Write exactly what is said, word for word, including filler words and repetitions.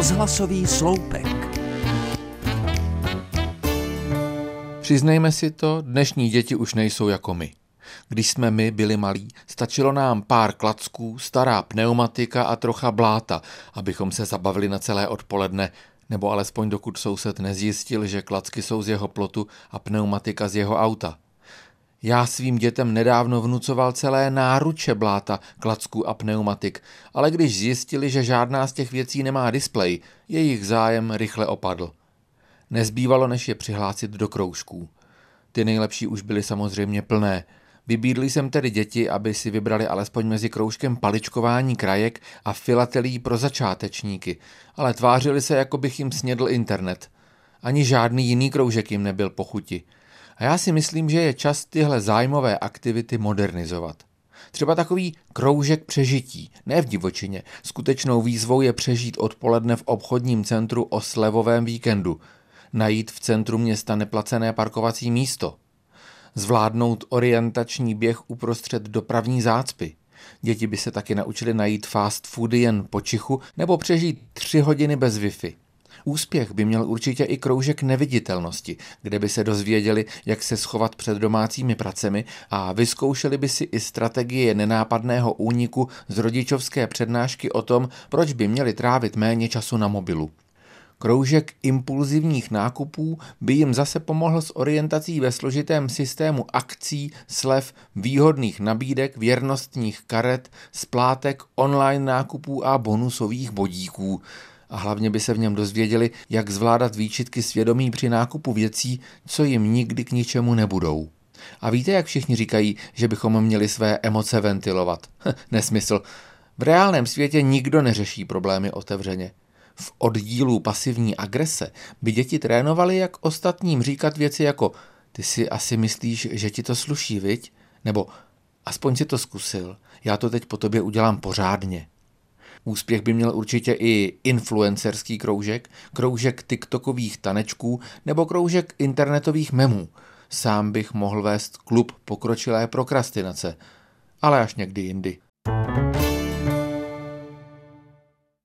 Rozhlasový sloupek. Přiznejme si to, dnešní děti už nejsou jako my. Když jsme my byli malí, stačilo nám pár klacků, stará pneumatika a trocha bláta, abychom se zabavili na celé odpoledne, nebo alespoň dokud soused nezjistil, že klacky jsou z jeho plotu a pneumatika z jeho auta. Já svým dětem nedávno vnucoval celé náruče bláta, klacků a pneumatik, ale když zjistili, že žádná z těch věcí nemá displej, jejich zájem rychle opadl. Nezbývalo, než je přihlásit do kroužků. Ty nejlepší už byly samozřejmě plné. Vybídl jsem tedy děti, aby si vybrali alespoň mezi kroužkem paličkování krajek a filatelí pro začátečníky, ale tvářili se, jako bych jim snědl internet. Ani žádný jiný kroužek jim nebyl po chuti. A já si myslím, že je čas tyhle zájmové aktivity modernizovat. Třeba takový kroužek přežití, ne v divočině. Skutečnou výzvou je přežít odpoledne v obchodním centru o slevovém víkendu. Najít v centru města neplacené parkovací místo. Zvládnout orientační běh uprostřed dopravní zácpy. Děti by se taky naučily najít fast foody jen po čichu nebo přežít tři hodiny bez Wi-Fi. Úspěch by měl určitě i kroužek neviditelnosti, kde by se dozvěděli, jak se schovat před domácími pracemi a vyzkoušeli by si i strategie nenápadného úniku z rodičovské přednášky o tom, proč by měli trávit méně času na mobilu. Kroužek impulzivních nákupů by jim zase pomohl s orientací ve složitém systému akcí, slev, výhodných nabídek, věrnostních karet, splátek, online nákupů a bonusových bodíků. A hlavně by se v něm dozvěděli, jak zvládat výčitky svědomí při nákupu věcí, co jim nikdy k ničemu nebudou. A víte, jak všichni říkají, že bychom měli své emoce ventilovat? Nesmysl. V reálném světě nikdo neřeší problémy otevřeně. V oddílu pasivní agrese by děti trénovaly, jak ostatním říkat věci jako ty si asi myslíš, že ti to sluší, viď? Nebo aspoň si to zkusil, já to teď po tobě udělám pořádně. Úspěch by měl určitě i influencerský kroužek, kroužek tiktokových tanečků nebo kroužek internetových memů. Sám bych mohl vést klub pokročilé prokrastinace, ale až někdy jindy.